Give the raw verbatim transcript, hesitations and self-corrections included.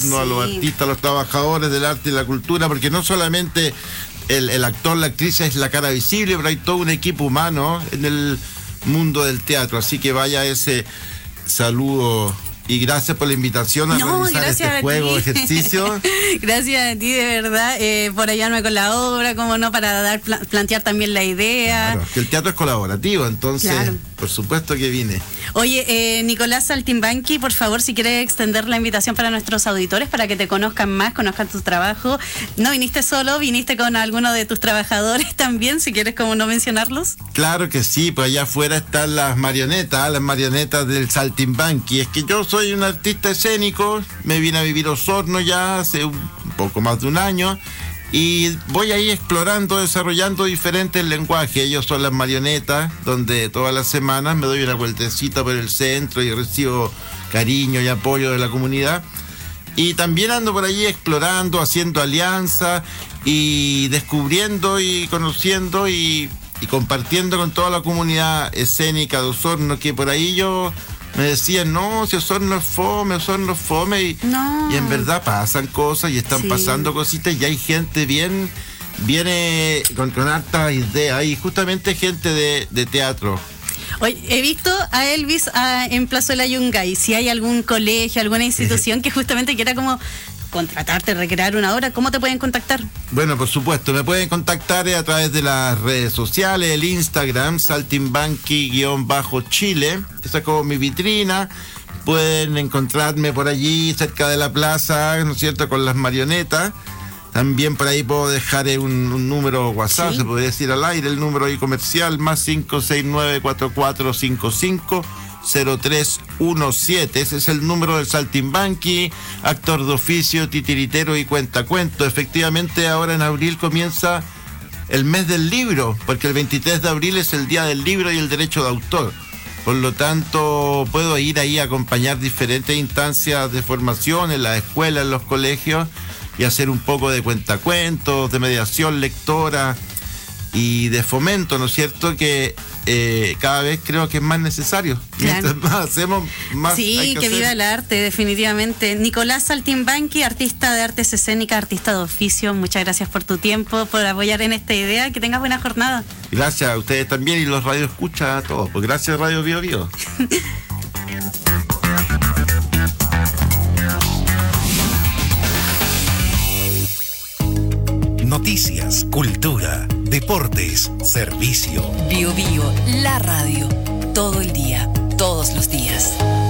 osorno, sí. a los artistas, a los trabajadores del arte y la cultura, porque no solamente el, el actor, la actriz es la cara visible, pero hay todo un equipo humano en el mundo del teatro, así que vaya ese saludo. Y gracias por la invitación a no, realizar este juego, ejercicio. Gracias a ti, de verdad, eh, por ayudarme con la obra, como no, para dar plantear también la idea. Claro, que el teatro es colaborativo, entonces, claro. por supuesto que vine. Oye, eh, Nicolás Saltimbanqui, por favor, si quieres extender la invitación para nuestros auditores, para que te conozcan más, conozcan tu trabajo. No viniste solo, viniste con alguno de tus trabajadores también, si quieres como no mencionarlos. Claro que sí, pues allá afuera están las marionetas, las marionetas del Saltimbanqui. Es que yo soy Soy un artista escénico, me vine a vivir a Osorno ya hace un poco más de un año y voy ahí explorando, desarrollando diferentes lenguajes. Ellos son las marionetas, donde todas las semanas me doy una vueltecita por el centro y recibo cariño y apoyo de la comunidad. Y también ando por allí explorando, haciendo alianzas y descubriendo y conociendo y, y compartiendo con toda la comunidad escénica de Osorno, que por ahí yo... me decían, no, si Osorno es fome, Osorno es fome, y, no. y en verdad pasan cosas y están sí. pasando cositas y hay gente bien, viene con, con harta idea y justamente gente de, de teatro. Oye, he visto a Elvis a, en Plazuela Yungay, si hay algún colegio, alguna institución que justamente quiera como contratarte, recrear una obra, ¿cómo te pueden contactar? Bueno, por supuesto, me pueden contactar a través de las redes sociales, el Instagram, Saltimbanqui-Chile, esa es como mi vitrina. Pueden encontrarme por allí, cerca de la plaza, ¿no es cierto?, con las marionetas. También por ahí puedo dejar un, un número WhatsApp, ¿sí? Se puede decir al aire, el número ahí comercial, más cinco seis nueve cuatro cuatro cinco cinco cero tres uno siete. Ese es el número del Saltimbanqui, actor de oficio, titiritero y cuentacuento. Efectivamente, ahora en abril comienza el mes del libro, porque el veintitrés de abril es el día del libro y el derecho de autor. Por lo tanto, puedo ir ahí a acompañar diferentes instancias de formación en las escuelas, en los colegios, y hacer un poco de cuentacuentos, de mediación lectora y de fomento, ¿no es cierto?, que eh, cada vez creo que es más necesario. Claro. Mientras más hacemos, más sí, hay que, que hacer. Viva el arte, definitivamente. Nicolás Saltimbanqui, artista de artes escénicas, artista de oficio, muchas gracias por tu tiempo, por apoyar en esta idea, que tengas buena jornada. Gracias a ustedes también y los radio escucha a todos, pues gracias Radio Bio Bio. Noticias, cultura, deportes, servicio. Bio Bio, la radio. Todo el día, todos los días.